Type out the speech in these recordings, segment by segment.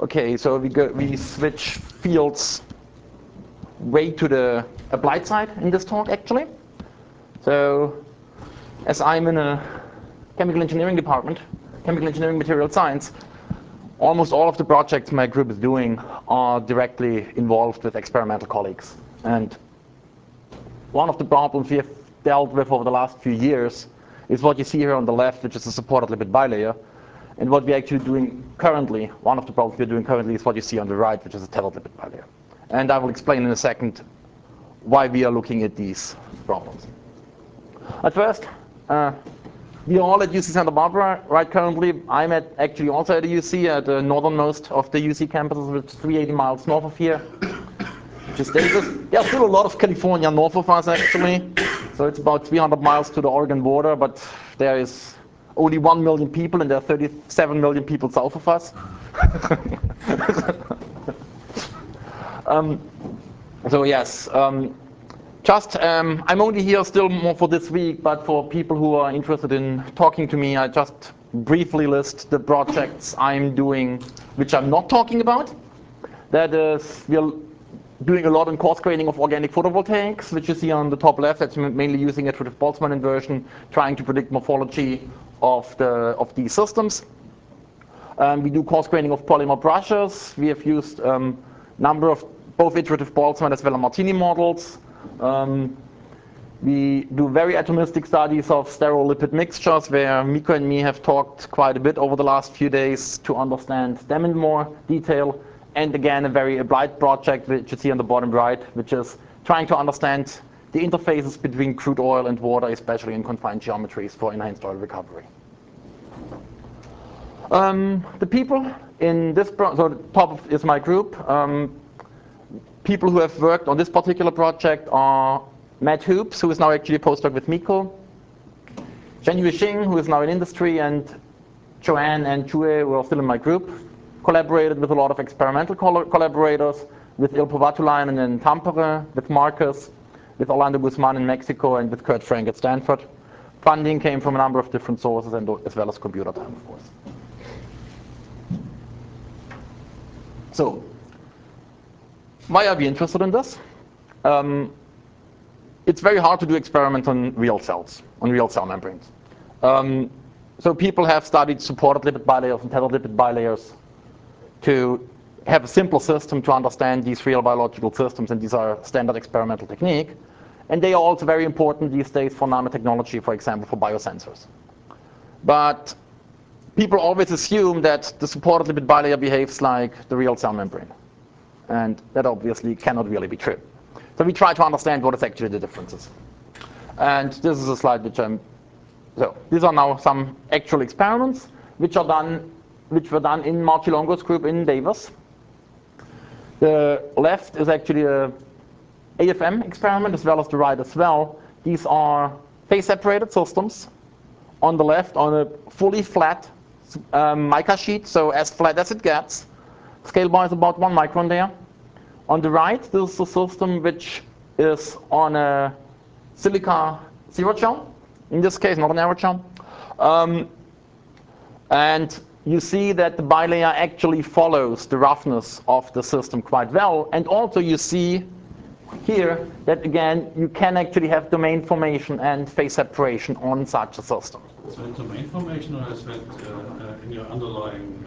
Okay, so we switch fields way to the applied side in this talk, actually. So, as I'm in a chemical engineering department, chemical engineering material science, almost all of the projects my group is doing are directly involved with experimental colleagues. And one of the problems we have dealt with over the last few years is what you see here on the left, which is a supported lipid bilayer. And what we're actually doing currently, one of the problems we're doing currently is what you see on the right, which is a tethered lipid bilayer. And I will explain in a second why we are looking at these problems. At first, we are all at UC Santa Barbara, right? Currently, I'm actually also at the UC, at the northernmost of the UC campuses, which is 380 miles north of here, which is Davis. There's still a lot of California north of us, actually. So it's about 300 miles to the Oregon border, but there is only 1 million people, and there are 37 million people south of us. So yes, I'm only here still more for this week, but for people who are interested in talking to me, I just briefly list the projects I'm doing, which I'm not talking about. That is, we're doing a lot in coarse graining of organic photovoltaics, which you see on the top left. That's mainly using iterative Boltzmann inversion, trying to predict morphology of these systems. We do coarse graining of polymer brushes. We have used number of both iterative Boltzmann as well as Martini models. We do very atomistic studies of sterile lipid mixtures, where Miko and me have talked quite a bit over the last few days to understand them in more detail. And again, a very applied project, which you see on the bottom right, which is trying to understand the interfaces between crude oil and water, especially in confined geometries for enhanced oil recovery. The people in this, so the top is my group. People who have worked on this particular project are Matt Hoops, who is now actually a postdoc with Miko, Zhenyu Xing, who is now in industry, and Joanne and Jue, who are still in my group. Collaborated with a lot of experimental collaborators, with Ilpo Vatulainen in Tampere, with Marcus, with Orlando Guzman in Mexico, and with Kurt Frank at Stanford. Funding came from a number of different sources, and as well as computer time, of course. So, why are we interested in this? It's very hard to do experiments on real cells, on real cell membranes. So people have studied supported lipid bilayers and tethered lipid bilayers to have a simple system to understand these real biological systems, and these are standard experimental technique. And they are also very important these days for nanotechnology, for example, for biosensors. But people always assume that the supported lipid bilayer behaves like the real cell membrane. And that obviously cannot really be true. So we try to understand what is actually the differences. And this is a slide which so these are now some actual experiments which were done in Marty Longo's group in Davis. The left is actually a AFM experiment, as well as the right as well. These are phase-separated systems. On the left, on a fully flat mica sheet, so as flat as it gets. Scale bar is about 1 micron there. On the right, this is a system which is on a silica zero-gel, in this case, not an aerogel. And you see that the bilayer actually follows the roughness of the system quite well. And also you see here that, again, you can actually have domain formation and phase separation on such a system. Is that domain formation, or is that in your underlying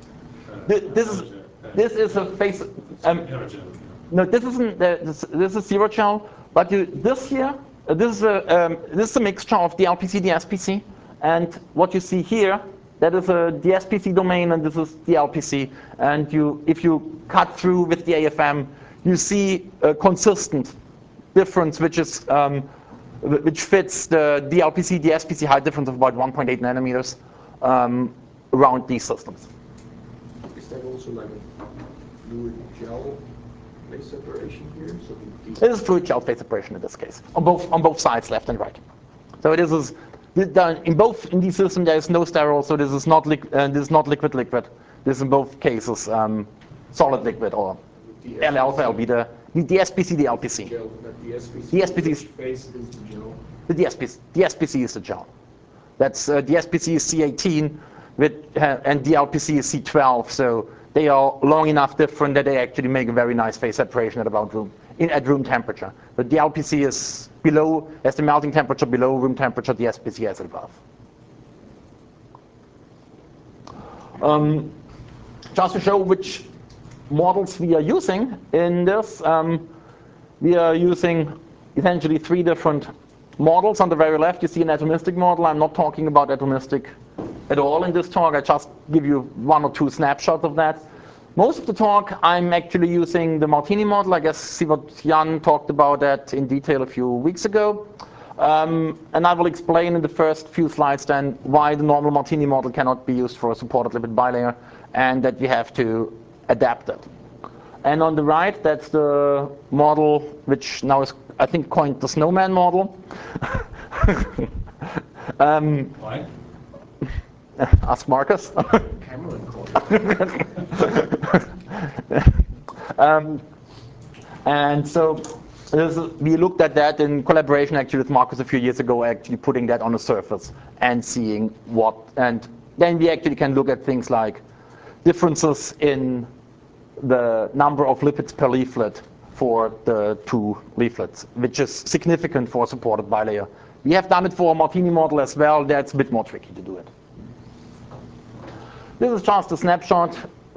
This is a phase. No, this isn't. This is zero gel. But this here, this is a mixture of the LPC, the SPC, and what you see here, that is the SPC domain, and this is the LPC. And if you cut through with the AFM, you see a consistent difference, which fits the LPC, the SPC height difference of about 1.8 nanometers around these systems. Is that also like a fluid gel phase separation here? So it is fluid gel phase separation in this case, on both sides, left and right. So it is in these systems there is no sterile, so this is not liquid. This is in both cases solid liquid, or L alpha, L beta. The SPC, the LPC. Gel, the SPC. The SPC phase is the gel. The SPC is the gel. That's the SPC is C18, and the LPC is C12. So they are long enough different that they actually make a very nice phase separation at about at room temperature. But the LPC is below, has the melting temperature below room temperature, the SPC has it above. Just to show which models we are using in this, we are using essentially 3 different models. On the very left, you see an atomistic model. I'm not talking about atomistic at all in this talk. I just give you 1 or 2 snapshots of that. Most of the talk, I'm actually using the Martini model. I guess Sivert Jan talked about that in detail a few weeks ago. And I will explain in the first few slides then why the normal Martini model cannot be used for a supported lipid bilayer and that we have to adapt it. And on the right, that's the model which now is, I think, coined the snowman model. Why? Ask Marcus. Cameron called And so we looked at that in collaboration actually with Marcus a few years ago, actually putting that on a surface and seeing what, and then we actually can look at things like differences in the number of lipids per leaflet for the 2 leaflets, which is significant for a supported bilayer. We have done it for a Martini model as well. That's a bit more tricky to do it. This is just a snapshot.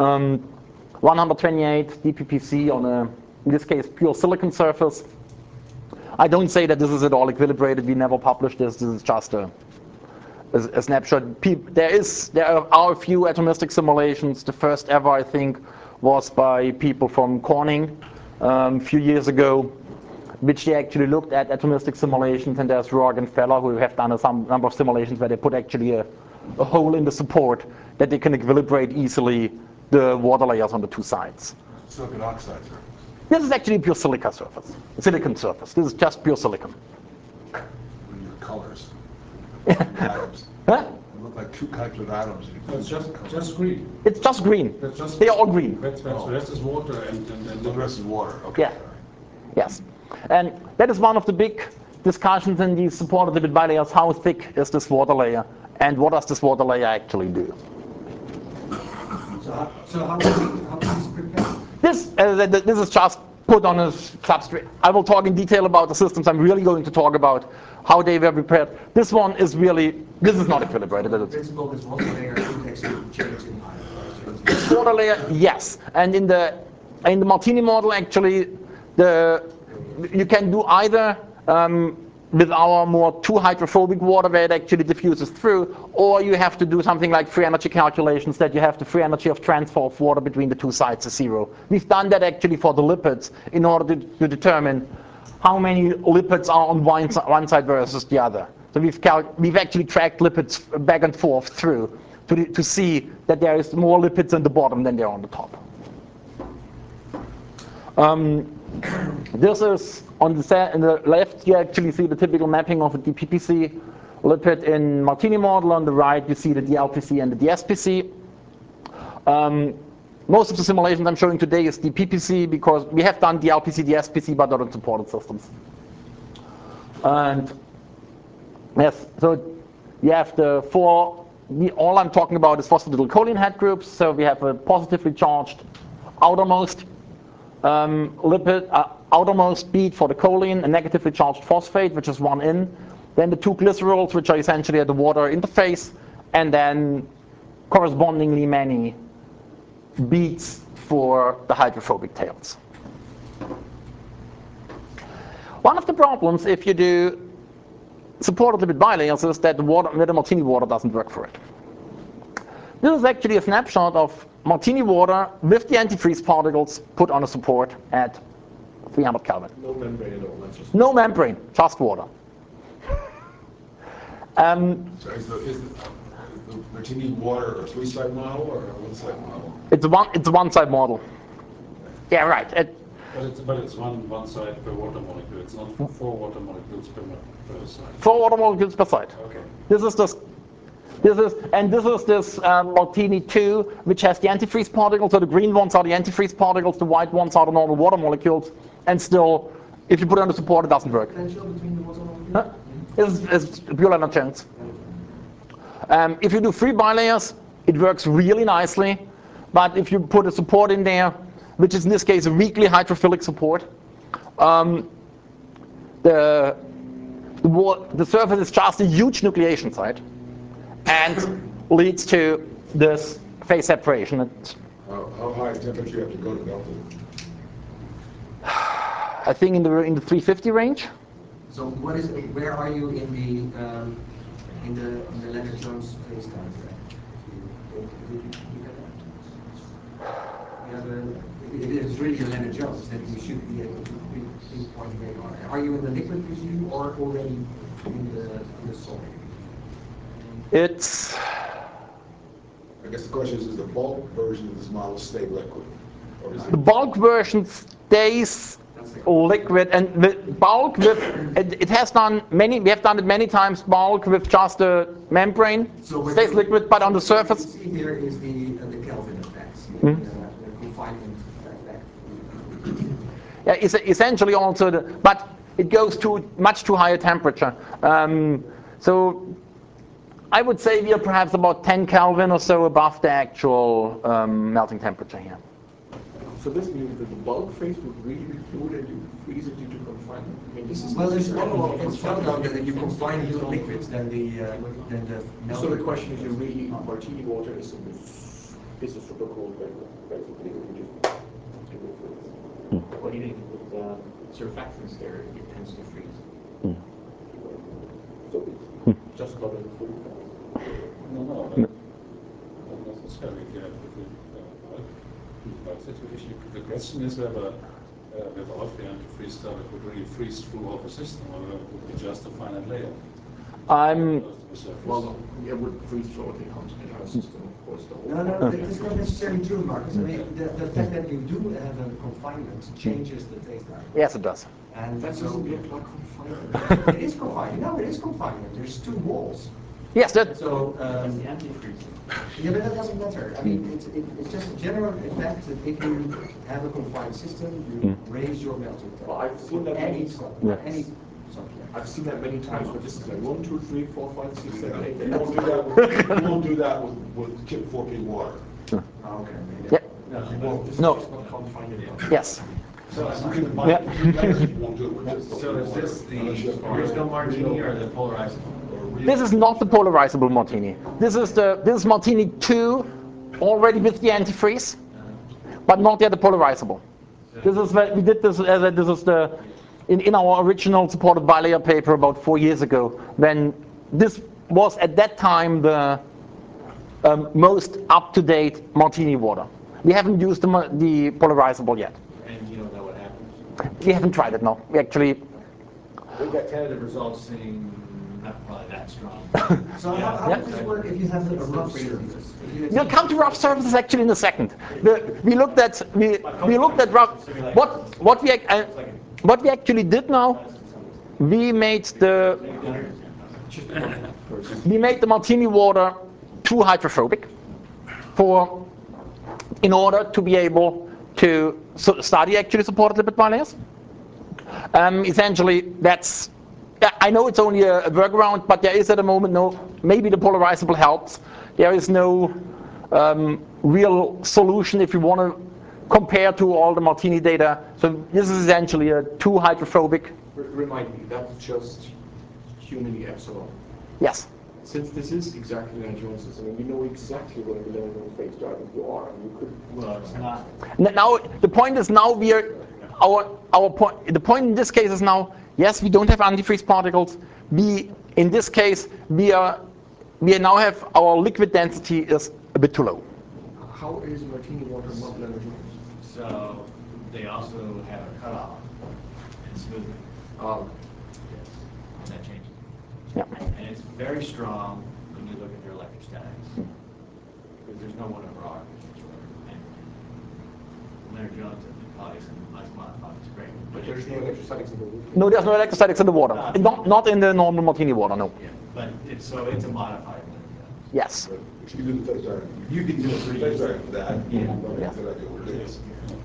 128 DPPC on a, in this case, pure silicon surface. I don't say that this is at all equilibrated. We never published this. This is just a snapshot. There are a few atomistic simulations. The first ever, I think, was by people from Corning a few years ago, which they actually looked at atomistic simulations. And there's Roark and Feller who have done some number of simulations where they put actually a hole in the support that they can equilibrate easily the water layers on the 2 sides. Silicon oxide, sir. This is actually a pure silicon surface. This is just pure silicon. What are your colors? Atoms. Huh? They look like 2 types of atoms. It's just green. It's just green. That's just, They are all green. That's the rest is water and The rest is water. Okay. Yeah. Yes. And that is one of the big discussions in these supported lipid bilayers. How thick is this water layer? And what does this water layer actually do? So how is it prepared? This is just put on a substrate. I will talk in detail about the systems. I'm really going to talk about how they were prepared. This one is really, this is not equilibrated. The principle is water layer index changing. This water layer, yes. And in the Martini model, actually, you can do either with our more too hydrophobic water where it actually diffuses through, or you have to do something like free energy calculations that you have the free energy of transfer of water between the 2 sides is 0. We've done that actually for the lipids in order to determine how many lipids are on one side versus the other. So we've actually tracked lipids back and forth through to see that there is more lipids in the bottom than there are on the top. This is on the left, you actually see the typical mapping of a DPPC lipid in Martini model. On the right, you see the DLPC and the DSPC. Most of the simulations I'm showing today is DPPC because we have done DLPC, DSPC, but not on supported systems. And yes, so you have all I'm talking about is phosphatidylcholine head groups. So we have a positively charged outermost outermost bead for the choline, a negatively charged phosphate, which is 1 in, then the 2 glycerols, which are essentially at the water interface, and then correspondingly many beads for the hydrophobic tails. One of the problems if you do supported lipid bilayers is that the Martini water doesn't work for it. This is actually a snapshot of Martini water with the antifreeze particles put on a support at 300 Kelvin. No membrane at all. That's just No membrane, just water. So is the Martini water a 3-side model or a 1-side model? It's a one-side model. Yeah, right. But it's one side per water molecule. It's not 4 water molecules per side. 4 water molecules per side. Okay. This is this Martini 2, which has the antifreeze particles. So the green ones are the antifreeze particles, the white ones are the normal water molecules. And still, if you put it on the support, it doesn't work. potential between the water molecules. Huh? It's pure Lennard chance. If you do 3 bilayers, it works really nicely. But if you put a support in there, which is in this case a weakly hydrophilic support, the surface is just a huge nucleation site and leads to this phase separation. How high temperature you have to go to melt it? I think in the 350 range. So where are you in the Lennard-Jones phase diagram? If it is really a Lennard-Jones, then you should be able to pinpoint where you are. Are you in the liquid regime or already in the solid? It's. I guess the question is the bulk version of this model stay liquid? Or is The it bulk version stays liquid, and the bulk with it has done many. We have done it many times. Bulk with just a membrane stays liquid, but on the surface. What you see here is the Kelvin effect, the confinement effect. Yeah, it's essentially also but it goes to much too high a temperature. So I would say we are perhaps about 10 Kelvin or so above the actual melting temperature here. So this means that the bulk phase would really be fluid and you freeze it due to confinement? I mean, this is It's found out that if you confine it to liquids, then the melting. So the question is, you really martini water is a super cold liquid, basically. You just what do you think with surfactants there? It tends to freeze. So it's just about a full No, not necessarily. If you have bulk situation, the question is whether without the antifreeze stuff it would really freeze through all the system, or it would be just a finite layer. Well, it would freeze through the entire system, of course. No, that's not necessarily true, Marcus. I mean, the fact that you do have a confinement changes the phase diagram. Yes, it does. And That so doesn't look like confinement. it is confinement. No, it is confinement. There's two walls. Yes, that. So That's the antifreeze. yeah, but that doesn't matter. I mean, it's just a general effect that if you have a confined system, you raise your melting temperature. Well, I've seen that any many any I've seen that many times, but this is like 1, 2, 3, 4, 5, 6, 7, 8. You won't do that with Kip 4P water. Okay. Yeah. No, You won't. this No. is just not confined enough. Yes. So, You can, Yeah. you won't do it with just. so is this the original martini or the polarizable? This is not the polarizable martini. This is martini 2, already with the antifreeze, but not yet the polarizable. This is where we did this. This is the in our original supported bilayer paper about 4 years ago, when this was at that time the most up-to-date martini water. We haven't used the polarizable yet. And you don't know what happens. We haven't tried it, no. We actually. We got tentative results saying not probably that strong. So how does this work if you have a rough surface? We'll come to rough surfaces actually in a second. We looked at rough. What we actually did now, we made the martini water too hydrophobic in order to be able to study actually supported lipid bilayers. Essentially, that's. I know it's only a workaround, but there is at the moment maybe the polarizable helps. There is no real solution if you want to compare to all the martini data. So this is essentially a too hydrophobic. Remind me, that's just humanly epsilon. Yes. Since this is exactly Lennard-Jones system, and we know exactly where the Lennard-Jones phase diagram you are, and you could. Well, it's not. Now the point is now our point. The point in this case is now. Yes, we don't have antifreeze particles. In this case, we now have our liquid density is a bit too low. How is martini water not Lennard-Jones? So they also have a cutoff and smoothing. Um, And that changes. Yeah. And it's very strong when you look at their electrostatics. Because there's no one over R. And Lennard-Jones and polyethylene modified is great. but there's no electrostatics in the water. No, there's no electrostatics in the water. Not in the normal martini water. No. Yeah, but it's a modified Lennard-Jones. Yes. But you can do the phase diagram. You can do it The pretty phase easily. diagram for that. Yeah. But that's what I do with this.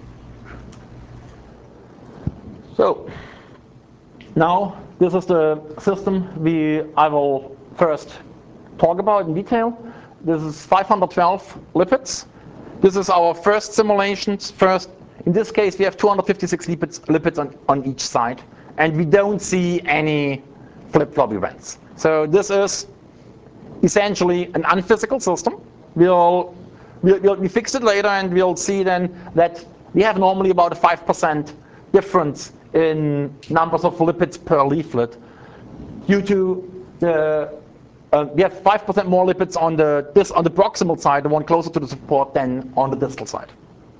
So now this is the system I will first talk about in detail. This is 512 lipids. This is our first simulations. In this case, we have 256 lipids on each side, and we don't see any flip-flop events. So this is essentially an unphysical system. We fix it later, and we'll see then that we have normally about a 5% difference in numbers of lipids per leaflet due to we have 5% more lipids on the proximal side, the one closer to the support, than on the distal side.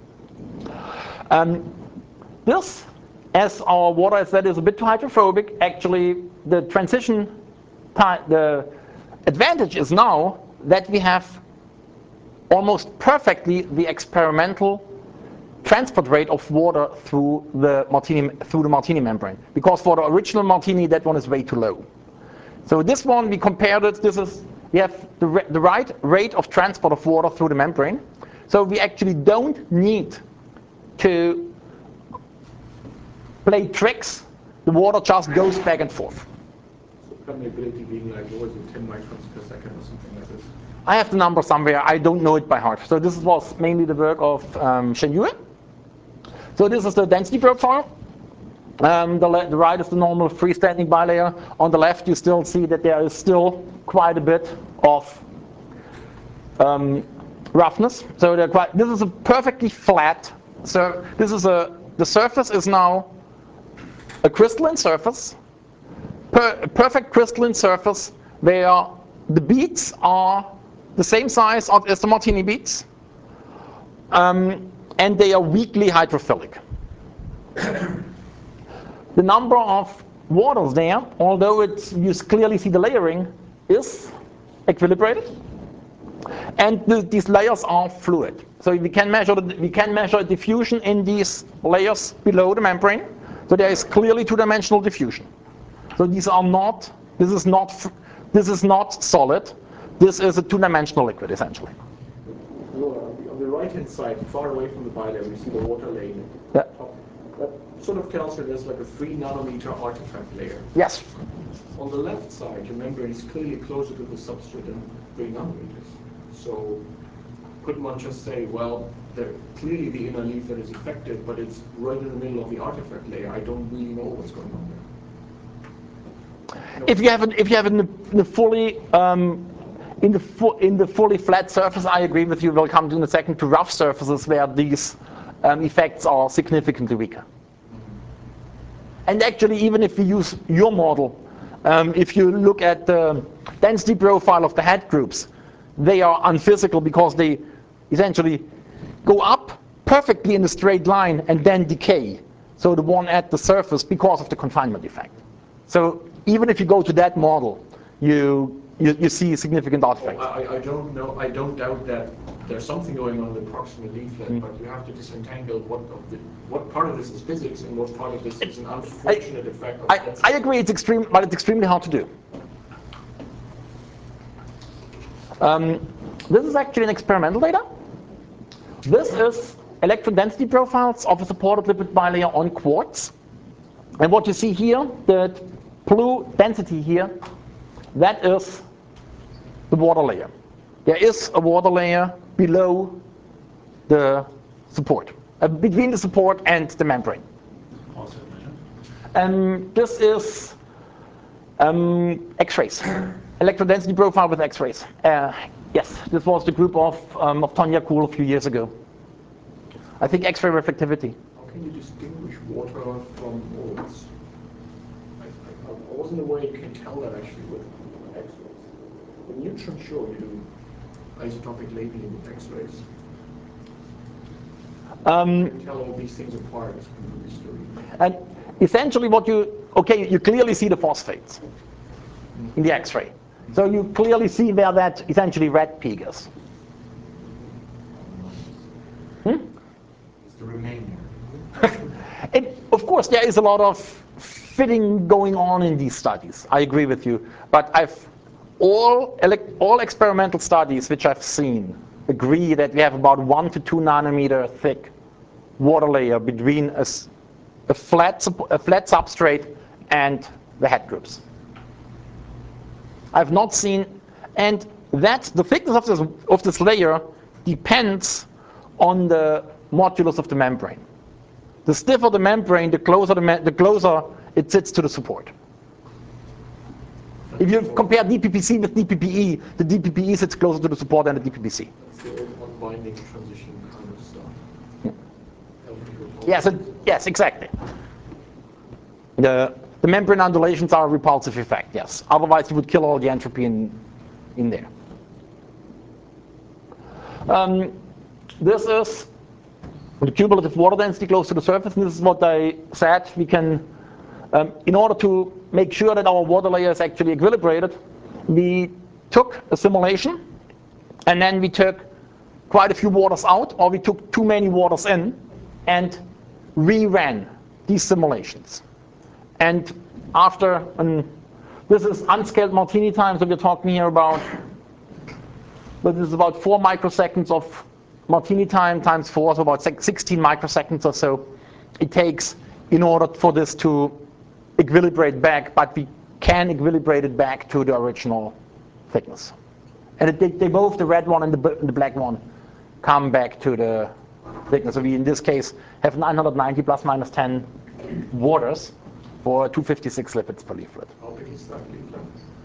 This, as our water I said, is a bit too hydrophobic. Actually, the advantage is now that we have almost perfectly the experimental transport rate of water through the Martini membrane. Because for the original Martini, that one is way too low. So this one, we compared it. We have the right rate of transport of water through the membrane. So we actually don't need to play tricks. The water just goes back and forth. So permeability being like, what was it, 10 microns per second or something like this? I have the number somewhere. I don't know it by heart. So this was mainly the work of Shen Yue. So this is the density profile. The right is the normal freestanding bilayer. On the left, you still see that there is still quite a bit of roughness. So this is a perfectly flat. So the surface is now a crystalline surface, a perfect crystalline surface where the beads are the same size as the Martini beads, and they are weakly hydrophilic. The number of waters there, although you clearly see the layering, is equilibrated, and these layers are fluid. So we can measure diffusion in these layers below the membrane. So there is clearly two-dimensional diffusion. So this is not solid. This is a two-dimensional liquid essentially. On the right-hand side, far away from the bilayer, we see the water laying at the top. That sort of tells you there's like a 3 nanometer artifact layer. Yes. On the left side, your membrane is clearly closer to the substrate than 3 nanometers. So couldn't one just say, well, clearly the inner leaflet is affected, but it's right in the middle of the artifact layer. I don't really know what's going on there. If you have in the fully flat surface, I agree with you. We'll come in a second to rough surfaces where these effects are significantly weaker. And actually, even if we use your model, if you look at the density profile of the head groups, they are unphysical because they essentially go up perfectly in a straight line and then decay. So the one at the surface because of the confinement effect. So even if you go to that model, you see significant artifacts. I don't know. I don't doubt that there's something going on in the proximal leaflet, but you have to disentangle what part of this is physics and what part of this is an unfortunate effect. I agree, it's extremely hard to do. This is actually an experimental data. This is electron density profiles of a supported lipid bilayer on quartz. And what you see here, the blue density here, that is the water layer. There is a water layer below the support, between the support and the membrane. This is X-rays, electron density profile with X-rays. Yes, this was the group of Tonya Kuhl a few years ago. I think X-ray reflectivity. How can you distinguish water from oils? I wasn't aware you can tell that actually with X-rays. The neutron, sure, you do isotopic labeling with X-rays. You can tell all these things apart. It's completely story. And essentially you clearly see the phosphates in the X-ray. So you clearly see where that essentially red peak is. It's the remainder. Of course, there is a lot of fitting going on in these studies. I agree with you. But all experimental studies which I've seen agree that we have about 1 to 2 nanometer thick water layer between a flat substrate and the head groups. I've not seen, and the thickness of this layer depends on the modulus of the membrane. The stiffer the membrane, the closer it sits to the support. If you compare DPPC with DPPE, the DPPE sits closer to the support than the DPPC. That's the unbinding transition kind of stuff. Yes, exactly. The membrane undulations are a repulsive effect, yes. Otherwise you would kill all the entropy in there. This is the cumulative water density close to the surface, and this is what I said. We can, in order to make sure that our water layer is actually equilibrated, we took a simulation, and then we took quite a few waters out, or we took too many waters in, and reran these simulations. And after, this is unscaled Martini time, so we're talking here about, but this is about 4 microseconds of Martini time times 4, so about 16 microseconds or so it takes in order for this to equilibrate back, but we can equilibrate it back to the original thickness. And they both, the red one and the black one, come back to the thickness. So we, in this case, have 990 plus minus 10 waters for 256 lipids per leaflet. How big is that leaflet?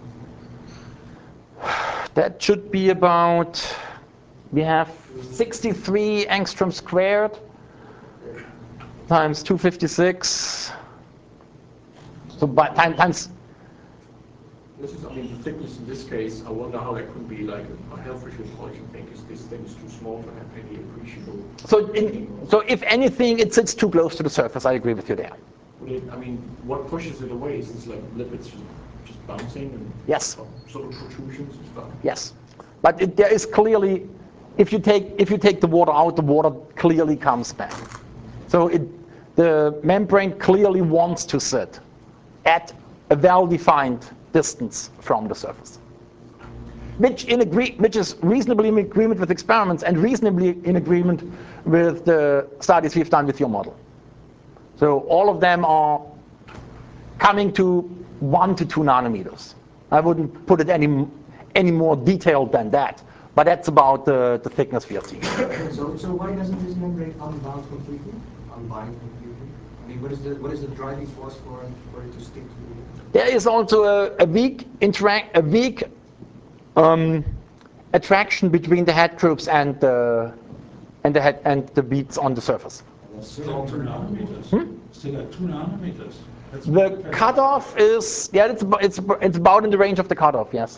That should be about, we have 63 angstrom squared times 256. So by times. This is, I mean, the thickness in this case, I wonder how that could be like a health issue college and think, is this thing is too small to have any appreciable. So if anything, it sits too close to the surface. I agree with you there. I mean, what pushes it away? Is this like lipids just bouncing and yes, sort of protrusions and stuff? Yes, but there is clearly, if you take the water out, the water clearly comes back. So the membrane clearly wants to sit at a well-defined distance from the surface, which is reasonably in agreement with experiments and reasonably in agreement with the studies we've done with your model. So all of them are coming to 1 to 2 nanometers. I wouldn't put it any more detailed than that, but that's about the thickness we are seeing. So why doesn't this membrane unbind completely? I mean, what is the driving force for it to stick to the? There is also a weak attraction between the head groups and the beads on the surface. Still at 2 nanometers. Still at 2 nanometers. The cutoff is, it's about in the range of the cutoff, yes.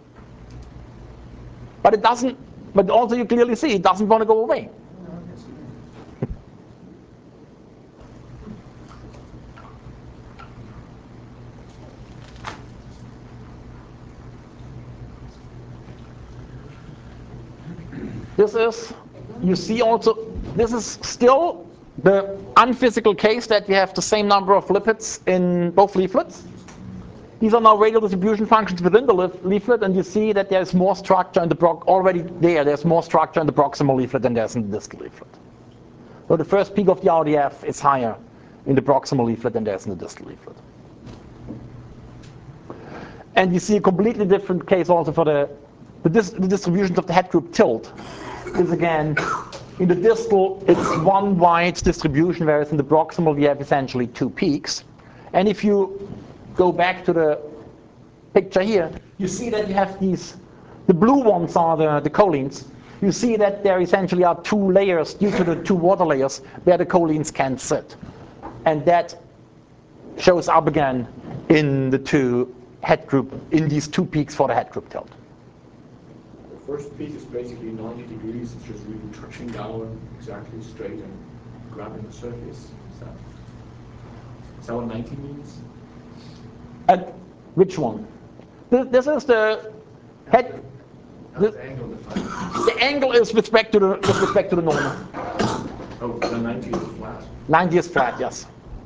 But it doesn't. But also you clearly see it doesn't want to go away. This is, you see also, this is still the unphysical case that we have the same number of lipids in both leaflets. These are now radial distribution functions within the leaflet, and you see that there's more structure in the there's more structure in the proximal leaflet than there's in the distal leaflet. So the first peak of the RDF is higher in the proximal leaflet than there's in the distal leaflet. And you see a completely different case also for the distributions of the head group tilt is again, in the distal it's one wide distribution, whereas in the proximal we have essentially 2 peaks. And if you go back to the picture here, you see that you have the blue ones are the choline. You see that there essentially are 2 layers due to the 2 water layers where the choline can sit. And that shows up again in the 2 head group, in these 2 peaks for the head group tilt. The first peak is basically 90 degrees, it's just really touching down exactly straight and grabbing the surface. Is that what 90 means? Which one? This is the head. The angle is with respect to the normal. Oh, the 90 is flat. 90 is flat, yes.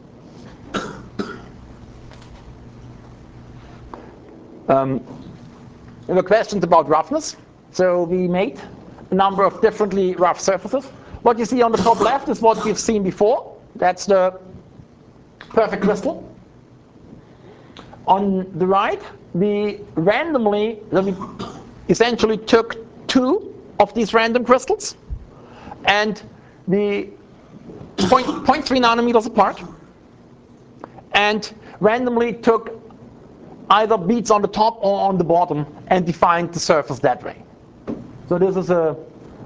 There were questions about roughness. So we made a number of differently rough surfaces. What you see on the top left is what we've seen before. That's the perfect crystal. On the right, we essentially took 2 of these random crystals, and the 0.3 nanometers apart, and randomly took either beads on the top or on the bottom and defined the surface that way. So this is a,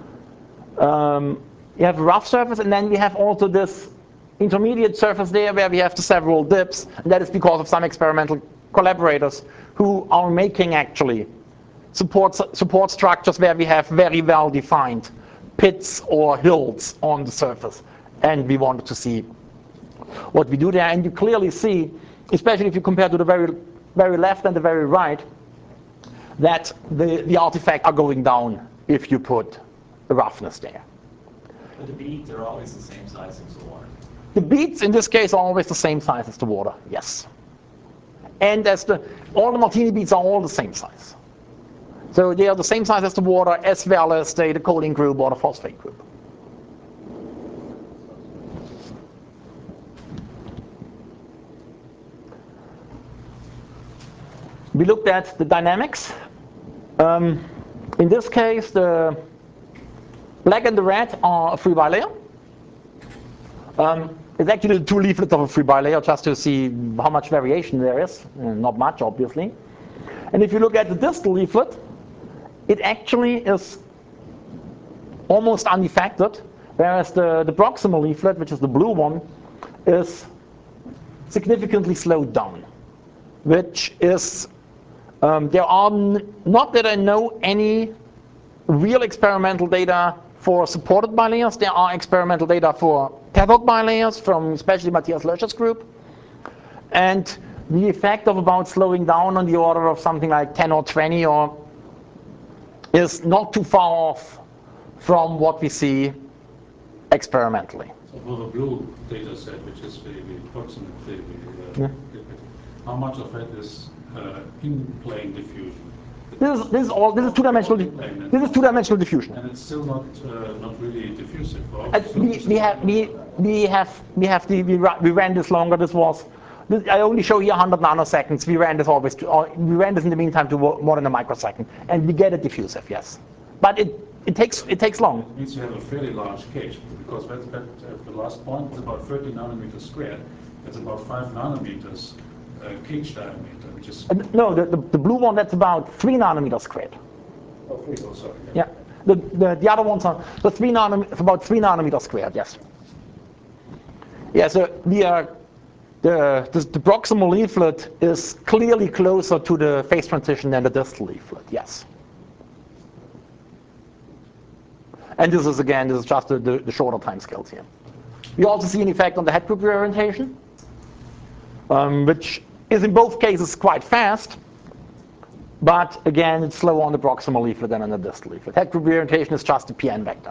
you have a rough surface, and then we have also this intermediate surface there where we have the several dips, and that is because of some experimental collaborators who are making actually support structures where we have very well defined pits or hills on the surface, and we wanted to see what we do there. And you clearly see, especially if you compare to the very left and the very right, that the artifacts are going down if you put the roughness there. But the beads are always the same size as the water. The beads in this case are always the same size as the water, yes. And all the Martini beads are all the same size. So they are the same size as the water, as well as the coating group or the phosphate group. We looked at the dynamics. In this case, the black and the red are a free bilayer. It's actually the two leaflets of a free bilayer, just to see how much variation there is. Not much, obviously. And if you look at the distal leaflet, it actually is almost unaffected, whereas the proximal leaflet, which is the blue one, is significantly slowed down, which is, there are not that I know any real experimental data for supported bilayers. There are experimental data for tethered bilayers from especially Matthias Löscher's group. And the effect of about slowing down on the order of something like 10 or 20 is not too far off from what we see experimentally. So for the blue data set, which is the approximately, how much of it is in plane diffusion? This is two-dimensional. This is two-dimensional diffusion. And it's still not really diffusive. We ran this longer. I only show here 100 nanoseconds. We ran this in the meantime to more than a microsecond, and we get it diffusive, yes. But it takes long. It means you have a fairly large cage, because the last point is about 30 nanometers squared. That's about 5 nanometers cage diameter, which is... No, the blue one, that's about 3 nanometers squared. Oh, 3, oh, sorry. Yeah. The other ones are about 3 nanometers squared, yes. Yeah, so the proximal leaflet is clearly closer to the phase transition than the distal leaflet, yes. And this is just the shorter time scales here. We also see an effect on the head group reorientation, which is in both cases quite fast, but again, it's slower on the proximal leaflet than on the distal leaflet. Head group reorientation is just a PN vector.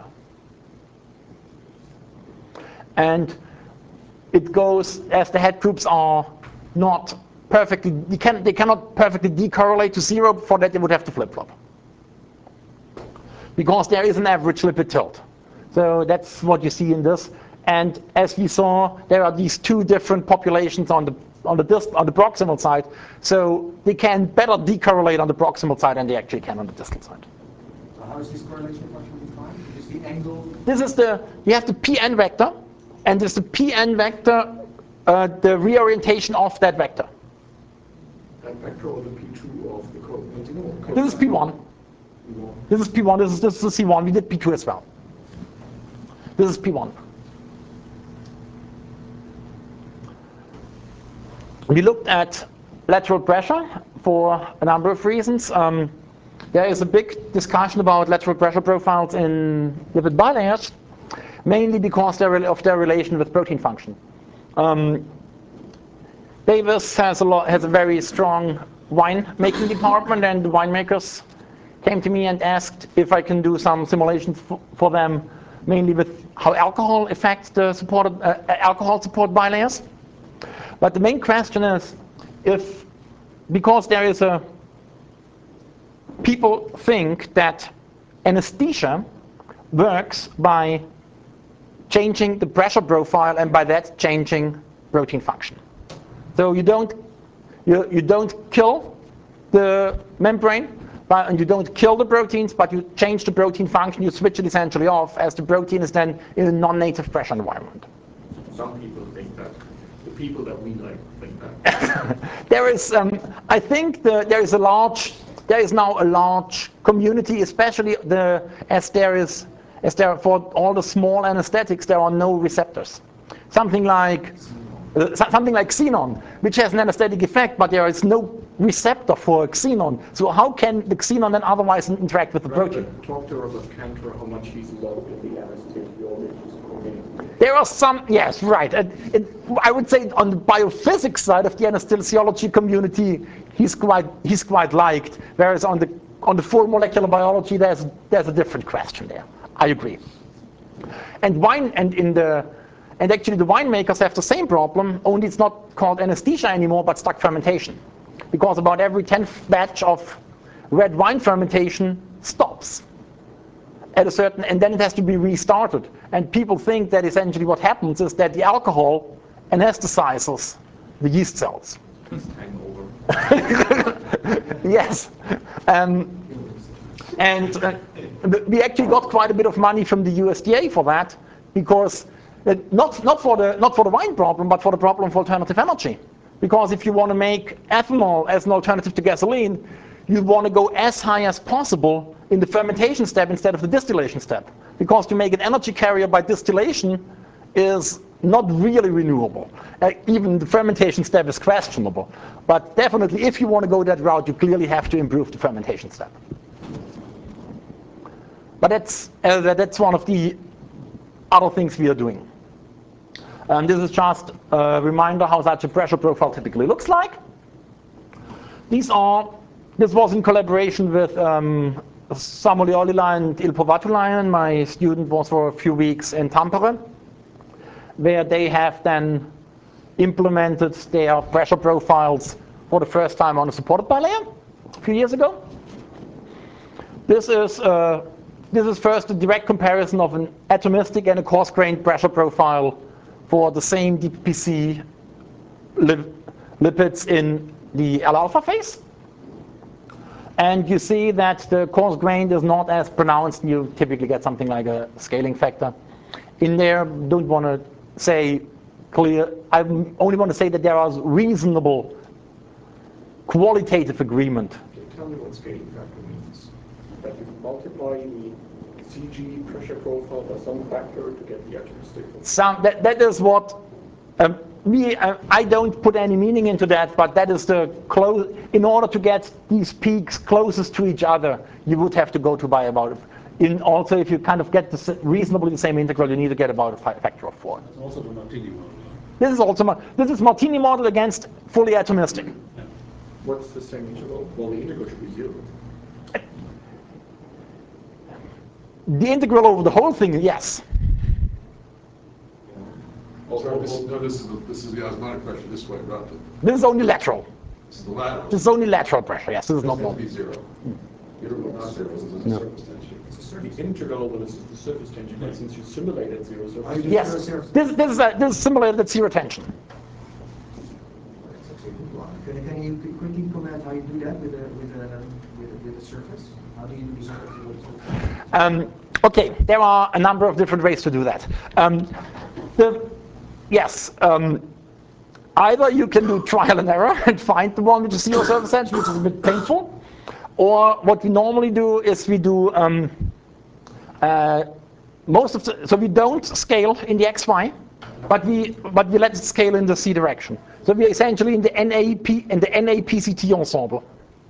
And it goes as the head groups are not perfectly, they cannot perfectly decorrelate to 0. For that, they would have to flip-flop, because there is an average lipid tilt. So that's what you see in this. And as we saw, there are these two different populations on the proximal side. So they can better decorrelate on the proximal side than they actually can on the distal side. So how is this correlation function defined? Is the angle? This is you have the PN vector, and this is the PN vector, the reorientation of that vector. That vector or the P2 of the code? This is P1. This is P1. This is C1. We did P2 as well. This is P1. We looked at lateral pressure for a number of reasons. There is a big discussion about lateral pressure profiles in lipid bilayers, mainly because of their relation with protein function. Davis has a very strong wine-making department, and the winemakers came to me and asked if I can do some simulations for them, mainly with how alcohol affects the alcohol-supported bilayers. But the main question is, because there is people think that anesthesia works by changing the pressure profile and by that changing protein function. So you don't kill the membrane, and you don't kill the proteins, but you change the protein function, you switch it essentially off as the protein is then in a non-native pressure environment. Some people think that. The people that we like think that. There is, I think there is now a large community, especially as there for all the small anesthetics, there are no receptors. Something like xenon, which has an anesthetic effect, but there is no receptor for xenon. So how can the xenon then otherwise interact with the protein? Talk to Robert Cantor how much he's loved in the anesthesiology community. There are some, yes, right. I would say on the biophysics side of the anesthesiology community, he's quite liked. Whereas on the full molecular biology, there's a different question there. I agree. And actually the winemakers have the same problem, only it's not called anesthesia anymore, but stuck fermentation. Because about every 10th batch of red wine fermentation stops at a certain, and then it has to be restarted. And people think that essentially what happens is that the alcohol anesthetizes the yeast cells. Yes. We actually got quite a bit of money from the USDA for that, because not for the wine problem, but for the problem of alternative energy. Because if you want to make ethanol as an alternative to gasoline, you want to go as high as possible in the fermentation step instead of the distillation step. Because to make an energy carrier by distillation is not really renewable. Even the fermentation step is questionable. But definitely, if you want to go that route, you clearly have to improve the fermentation step. But that's one of the other things we are doing. This is just a reminder how such a pressure profile typically looks like. This was in collaboration with Samuel Ollila and Ilpo Vatulainen. My student was for a few weeks in Tampere, where they have then implemented their pressure profiles for the first time on a supported bilayer a few years ago. This is first a direct comparison of an atomistic and a coarse-grained pressure profile for the same DPPC lipids in the L-alpha phase. And you see that the coarse-grained is not as pronounced. You typically get something like a scaling factor. In there, don't want to say clear. I only want to say that there is reasonable qualitative agreement. Tell me what scaling factor means. That you multiply the CG pressure profile by some factor to get the atomistic. That is what I don't put any meaning into that, but that is in order to get these peaks closest to each other, you would have to go to by about. Also, if you kind of get reasonably the same integral, you need to get about a factor of 4. That's also the Martini model. This is Martini model against fully atomistic. Yeah. What's the same integral? Well, the integral should be 0. The integral over the whole thing, yes. So this is the osmotic pressure this way, roughly. This is only lateral. This is the lateral. This is only lateral pressure, yes. This is not This has to normal. be 0. Integral not 0, this is No. surface tension. The integral over this is the surface tension, but since you simulated 0 surface Yes, this is simulated at 0 tension. Can you quickly comment how you do that with the surface? How do you do the Okay, there are a number of different ways to do that. Either you can do trial and error and find the one with the 0 surface tension, which is a bit painful, or what we normally do is we do so we don't scale in the XY, but we let it scale in the C direction. So we are essentially in the NAPCT ensemble.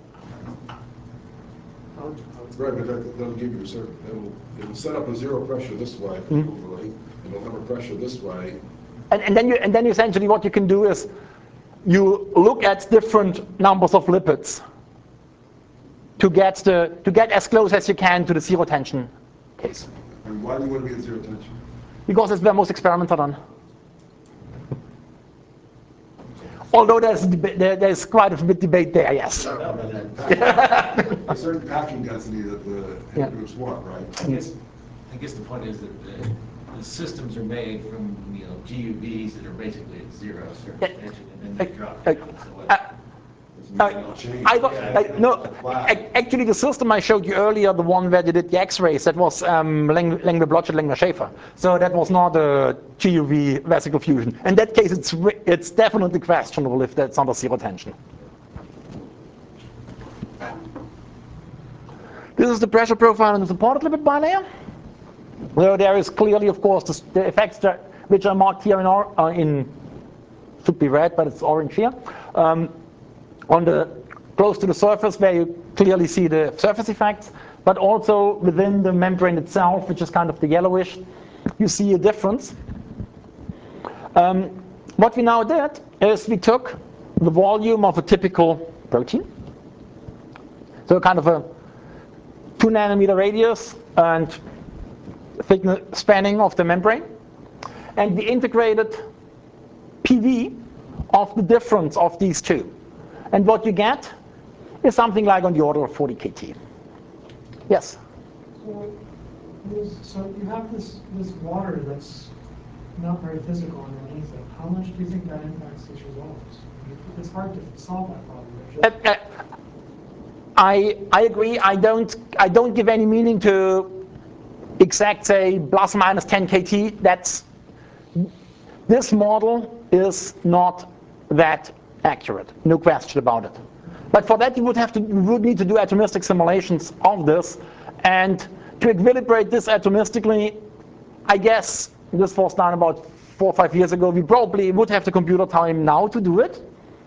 Right, but that'll give you a certain, it'll set up a 0 pressure this way, overlay, and it'll have a pressure this way. And then essentially what you can do is you look at different numbers of lipids to get as close as you can to the 0 tension case. And why do you want to be at 0 tension? Because that's where most experiments are done. Although there's quite a bit debate there, yes. A certain packing density that the head groups want, right? I guess the point is that the systems are made from GUVs that are basically at 0 surface tension, and then they drop down. So Actually, the system I showed you earlier, the one where they did the X-rays, that was Langmuir-Blodgett, Langmuir-Schäfer. So that was not a GUV vesicle fusion. In that case, it's definitely questionable if that's under zero tension. This is the pressure profile in the supported lipid bilayer. So there is clearly, of course, the effects which are marked here should be red, but it's orange here. Close to the surface, where you clearly see the surface effects, but also within the membrane itself, which is kind of the yellowish, you see a difference. What we now did is we took the volume of a typical protein, so kind of a 2 nanometer radius and thickness spanning of the membrane, and we integrated PV of the difference of these two. And what you get is something like on the order of 40 kT. Yes? So you have this water that's not very physical underneath it. How much do you think that impacts these results? It's hard to solve that problem. I agree. I don't give any meaning to exact, say, plus or minus 10 kT. This model is not that accurate, no question about it. But for that, you would need to do atomistic simulations of this, and to equilibrate this atomistically, I guess this was done about 4 or 5 years ago. We probably would have the computer time now to do it.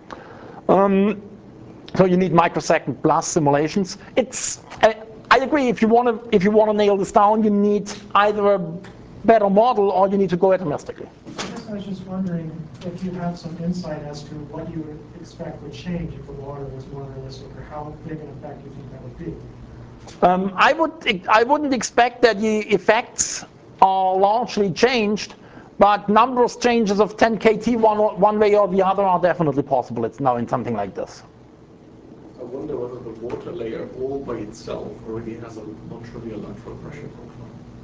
So you need microsecond plus simulations. I agree. If you want to nail this down, you need either a better model or you need to go atomistically. I was just wondering if you have some insight as to what you would expect would change if the water was more realistic, or how big an effect you think that would be. I wouldn't expect that the effects are largely changed, but numbers changes of 10 kT one way or the other are definitely possible. It's now in something like this. I wonder whether the water layer all by itself already has a non-trivial lateral pressure profile.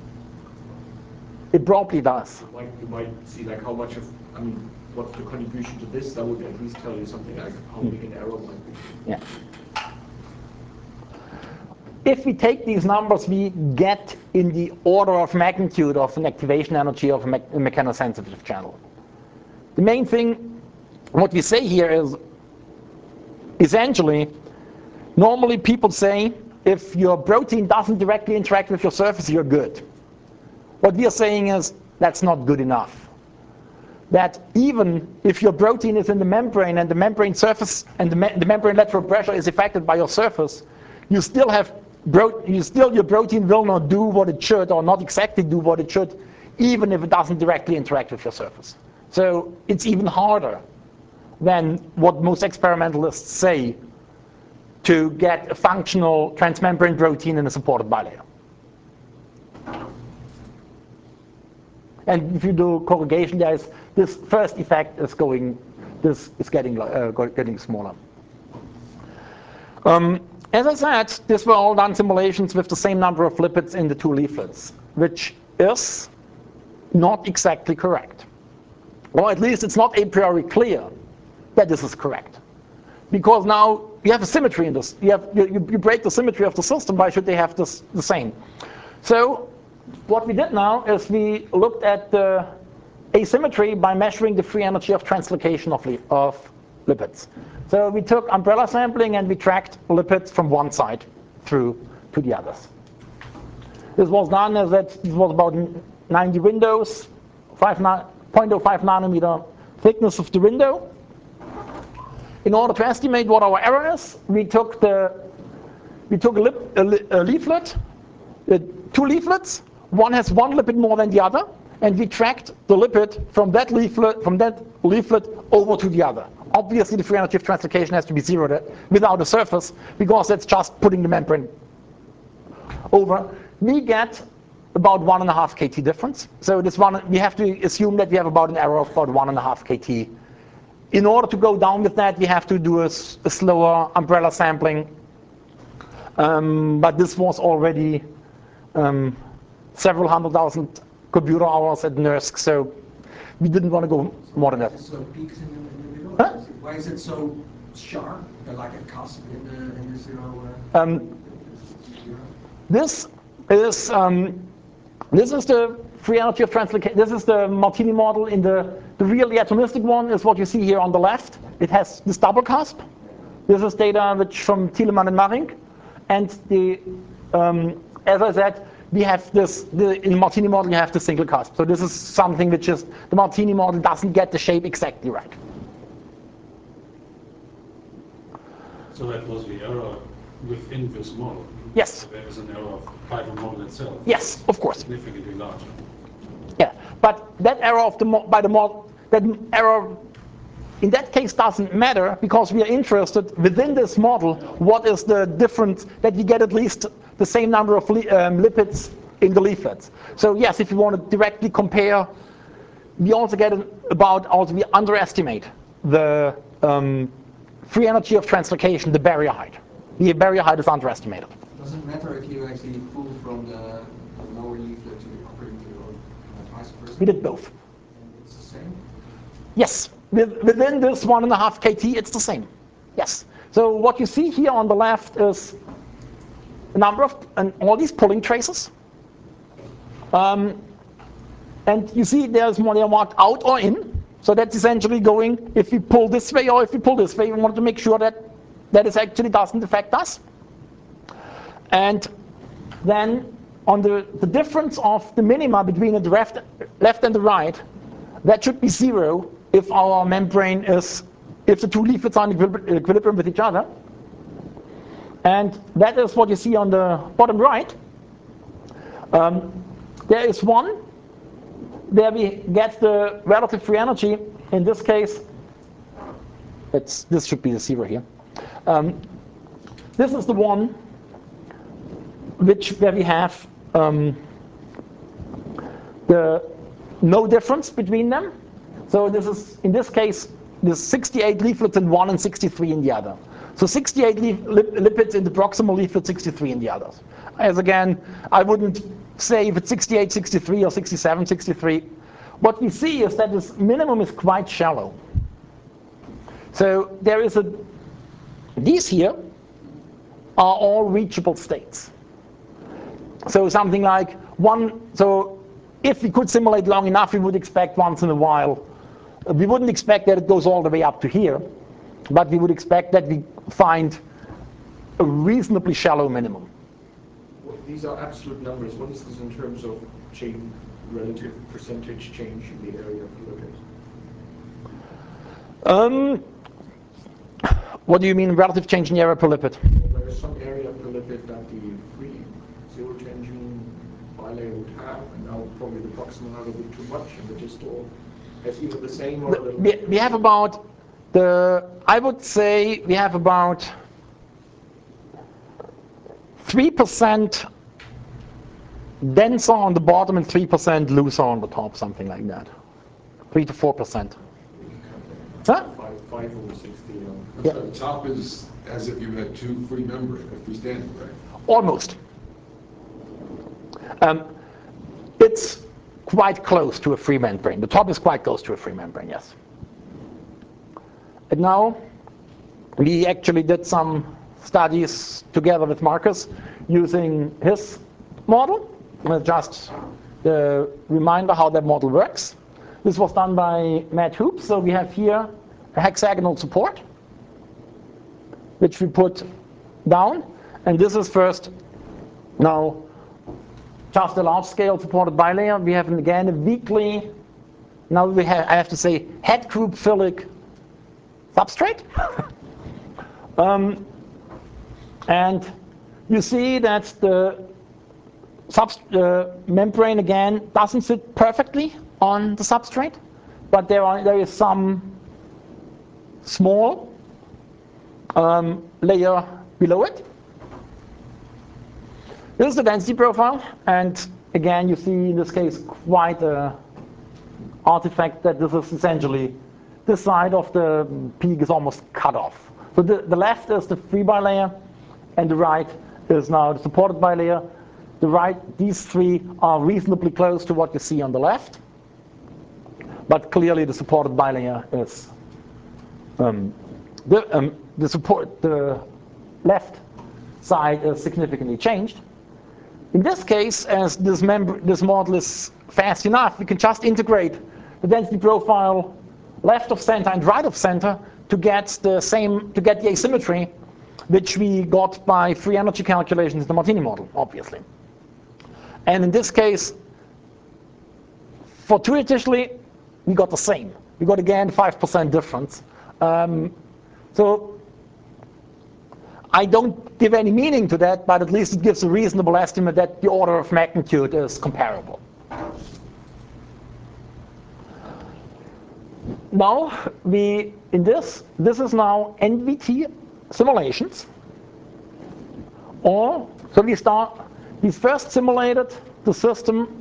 It probably does. You might see like how much what's the contribution to this? That would at least tell you something like how big an error might be. Yeah. If we take these numbers, we get in the order of magnitude of an activation energy of a mechanosensitive channel. The main thing, what we say here is, essentially, normally people say, if your protein doesn't directly interact with your surface, you're good. What we are saying is, that's not good enough. That even if your protein is in the membrane and the membrane surface and the membrane lateral pressure is affected by your surface, your protein will not do what it should, or not exactly do what it should, even if it doesn't directly interact with your surface. So it's even harder than what most experimentalists say to get a functional transmembrane protein in a supported bilayer. And if you do corrugation, this first effect is getting smaller. As I said, these were all done simulations with the same number of lipids in the 2 leaflets, which is not exactly correct. Or at least it's not a priori clear that this is correct. Because now you have a symmetry in this. You break the symmetry of the system. Why should they have this the same? So what we did now is we looked at the asymmetry by measuring the free energy of translocation of lipids. So we took umbrella sampling and we tracked lipids from one side through to the others. This was done as it was about 90 windows, 0.05 nanometer thickness of the window. In order to estimate what our error is, we took a leaflet, 2 leaflets. One has 1 lipid more than the other, and we tracked the lipid from that leaflet over to the other. Obviously, the free energy of translocation has to be 0 without a surface, because that's just putting the membrane over. We get about 1.5 kT difference. So we have to assume that we have about an error of about 1.5 kT. In order to go down with that, we have to do a slower umbrella sampling. But this was already several 100,000 computer hours at NERSC, so we didn't want to go more than that. So peaks in the middle? Huh? Why is it so sharp, like a cusp in the zero? This is the free energy of translocation. This is the Martini model. In the real, the atomistic one is what you see here on the left. It has this double cusp. This is data which from Thielemann and Marink. And as I said, we have this, in the Martini model, you have the single cusp. So this is something which is, the Martini model doesn't get the shape exactly right. So that was the error within this model? Yes. There is an error by the model itself? Yes, of course. Significantly larger? Yeah, but that error of by the model, that error in that case doesn't matter because we are interested within this model what is the difference, that we get at least the same number of lipids in the leaflets. So yes, if you want to directly compare, we also get we underestimate the free energy of translocation, the barrier height. The barrier height is underestimated. Does it matter if you actually pull from the lower leaflet to the upper leaflet or vice versa? We did both. It's the same? Yes, within this 1.5 kT, it's the same. Yes. So what you see here on the left is a number of all these pulling traces, and you see there's more they're marked out or in. So that's essentially going if we pull this way or if we pull this way. We want to make sure that it actually doesn't affect us. And then on the difference of the minima between the left and the right, that should be 0 if our membrane is, if the two leaflets are in equilibrium with each other. And that is what you see on the bottom right. There is one where we get the relative free energy. In this case, this should be the 0 here. This is the one where we have the no difference between them. So this is, in this case, there's 68 leaflets in one and 63 in the other. So 68 lipids in the proximal leaflet, 63 in the others. As again, I wouldn't say if it's 68, 63 or 67, 63. What we see is that this minimum is quite shallow. So there is these here are all reachable states. So something like so if we could simulate long enough, we would expect once in a while, we wouldn't expect that it goes all the way up to here, but we would expect that we find a reasonably shallow minimum. Well, these are absolute numbers. What is this in terms of change, relative percentage change in the area of the lipid? What do you mean relative change in the area per lipid? Well, there is some area per lipid that the free zero changing bilayer would have, and now probably the proximal have a bit too much, and the distal has either the same or a little bit. We have about I would say we have about 3% denser on the bottom and 3% looser on the top, something like that. 3 to 4%. Huh? 5 over 60. Yeah. The top is as if you had two free membrane, freestanding, right? Almost. It's quite close to a free membrane. The top is quite close to a free membrane, yes. And now we actually did some studies together with Marcus using his model. Just the reminder how that model works. This was done by Matt Hoop. So we have here a hexagonal support, which we put down. And this is first now just a large scale supported bilayer. We have again a weakly, now I have to say, head group philic substrate. And you see that the membrane again doesn't sit perfectly on the substrate, but there is some small layer below it. This is the density profile, and again you see in this case quite an artifact that this is essentially this side of the peak is almost cut off. So the left is the free bilayer, and the right is now the supported bilayer. The right, these three are reasonably close to what you see on the left, but clearly the supported bilayer is the left side is significantly changed. In this case, as this model is fast enough, we can just integrate the density profile left of center and right of center to get the asymmetry which we got by free energy calculations in the Martini model, obviously. And in this case, fortuitously, we got the same. We got again 5% difference. So I don't give any meaning to that, but at least it gives a reasonable estimate that the order of magnitude is comparable. Now, this is now NVT simulations. We first simulated the system,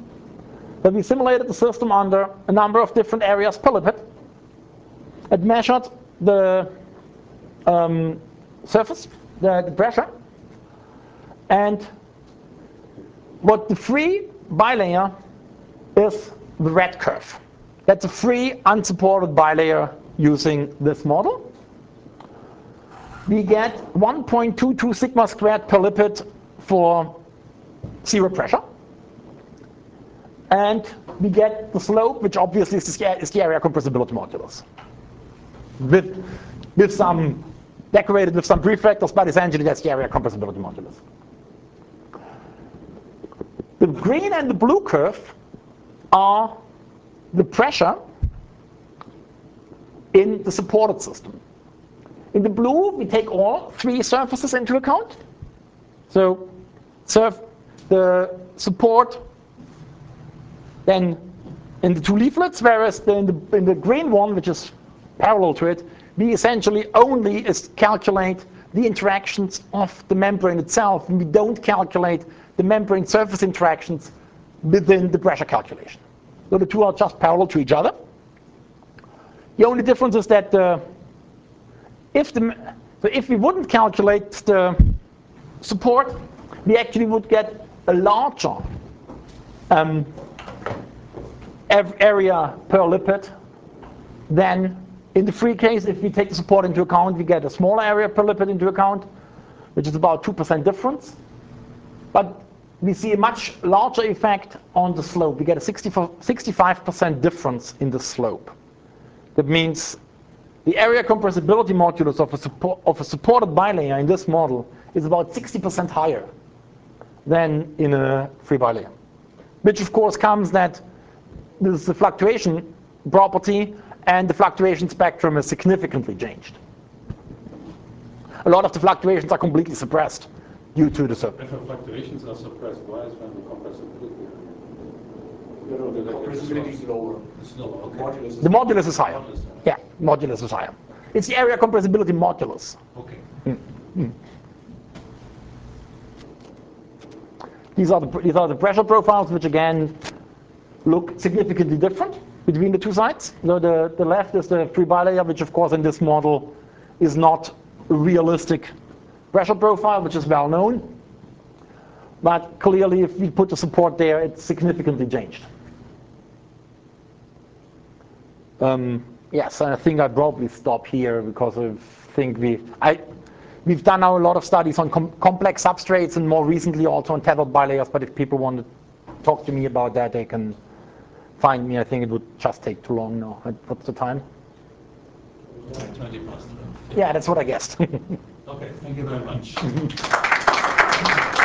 under a number of different areas per lipid. It measured the surface, the pressure, and what the free bilayer is the red curve. That's a free unsupported bilayer using this model. We get 1.22 sigma squared per lipid for zero pressure. And we get the slope, which obviously is the area compressibility modulus. With some decorated with some prefactors, but essentially that's the area compressibility modulus. The green and the blue curve are the pressure in the supported system. In the blue, we take all three surfaces into account. So the support then in the two leaflets, whereas in the green one, which is parallel to it, we essentially only calculate the interactions of the membrane itself, and we don't calculate the membrane surface interactions within the pressure calculation. So the two are just parallel to each other. The only difference is that if we wouldn't calculate the support, we actually would get a larger area per lipid than in the free case. If we take the support into account, we get a smaller area per lipid into account, which is about 2% difference. But we see a much larger effect on the slope. We get a 65% difference in the slope. That means the area compressibility modulus of a supported bilayer in this model is about 60% higher than in a free bilayer. Which of course comes that this is the fluctuation property, and the fluctuation spectrum is significantly changed. A lot of the fluctuations are completely suppressed due to the surface. If the fluctuations are suppressed, why is when the compressibility? The compressibility is lower. It's lower, okay. The modulus is higher. Yeah, modulus is higher. It's the area compressibility modulus. Okay. These are the pressure profiles, which again look significantly different between the two sides. So the left is the free bilayer, which of course in this model is not a realistic pressure profile, which is well known. But clearly, if we put the support there, it's significantly changed. Yes, I think I'd probably stop here because I think we've done now a lot of studies on complex substrates and more recently also on tethered bilayers. But if people want to talk to me about that, they can find me. I think it would just take too long now. What's the time? 20 past 12. Yeah, that's what I guessed. Okay, thank you very much.